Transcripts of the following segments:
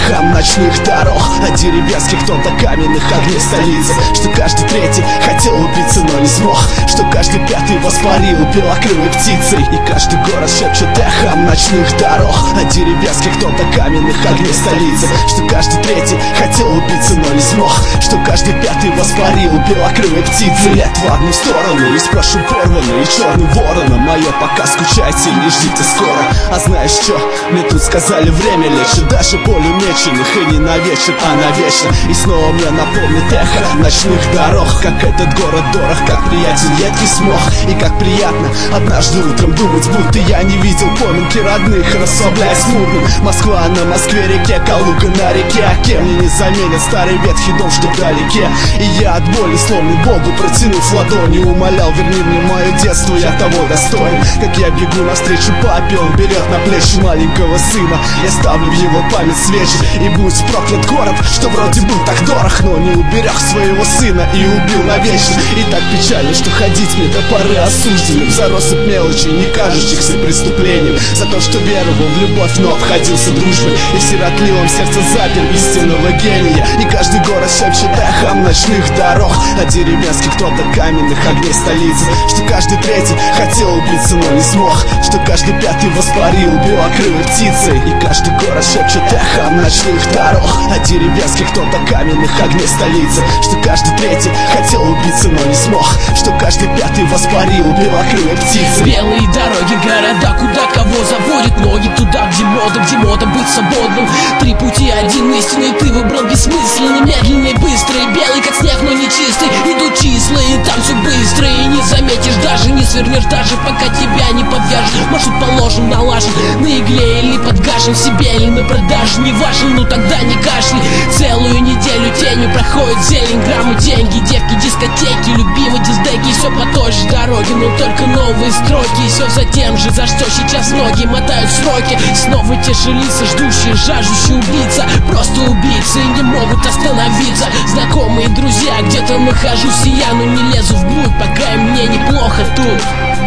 эхом ночных дорог, от деревенских тонко каменных огней столицы. Что каждый третий хотел убиться, но не смог. Что каждый пятый воспарил белокрылой птицей. И каждый город шепчет эхом ночных дорог, от деревенских тонко каменных огней столицы. Что каждый третий хотел убиться, но не смог. Что каждый пятый воспарил белокрылой птицей. Лет в одну сторону и спрошу порванный и черным вороном. Мое пока скучайте и не ждите скоро. А знаешь что? Мне тут сказали, время лечит даже боль умеченных. И не навечно, а навечно. И снова мне напомнит эхо ночных дорог. Как этот город дорог, как приятен едкий смог. И как приятно однажды утром думать, будто я не видел поминки родных, расслабляясь мутным. Москва на Москве-реке, Калуга на реке. А кем мне не заменит старый ветхий дом, что вдалеке. И я от боли, словно Богу протянув ладони, умолял, верни мне мое детство, я того достоин. Как я бегу навстречу папе, он берет на плечи маленького сына. Я ставлю в его память свечи. И будь проклят город, что вроде был так дорог, но не уберег своего сына и убил навечно. И так печально, что ходить мне до поры осужденным за россыпь мелочей, не кажущихся преступлением. За то, что веровал в любовь, но обходился дружбой. И в сиротливом сердце запер истинного гения. И каждый город шепчет эхом ночных дорог, от деревенских тонко каменных огней столицы. Что каждый третий хотел убиться, но не смог. Что каждый пятый воспарил белокрылой птицей. И каждый город шепчет эхом ночных дорог, от деревенских тонко каменных огней столицы. Что каждый третий хотел убиться, но не смог. Что каждый пятый воспарил белокрылой птицей. Белые дороги, города, куда кого заводят ноги. Туда, где мода быть свободным. Три пути, один истинный, ты выбрал бессмысленный. Медленный, быстрый, белый как снег, но не чистый. Идут числа, и там все быстро. И не заметишь, даже не свернешь, даже пока тебя не подвяжут. Маршрут положен, налажен, на игле или подгашен. Себе или на продажу, не важен, ну тогда не кашляй. Целую неделю тенью проходит зелень, граммы, деньги, девки, дискотеки, любимые диздеки. Все по той же дороге, но только новые строки. И все за тем же, за что сейчас многие мотают сроки. Снова те же лица, ждущие, жаждущие убийца. Просто убийцы и не могут остановиться. Знакомые друзья, где-то нахожусь и я, но не лезу в блуд, пока и мне неплохо тут.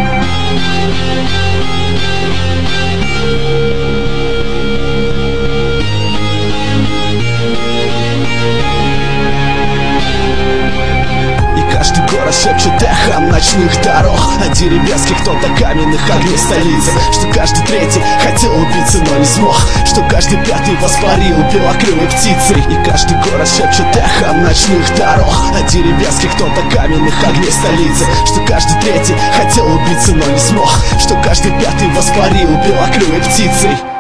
Каждый город шепчет эхом ночных дорог, от деревенских тонко каменных огней столицы. Что каждый третий хотел убиться, но не смог. Что каждый пятый воспарил белокрылой птицей. И каждый город шепчет эхом ночных дорог, от деревенских тонко каменных огней столицы. Что каждый третий хотел убиться, но не смог. Что каждый пятый воспарил белокрылой птицей.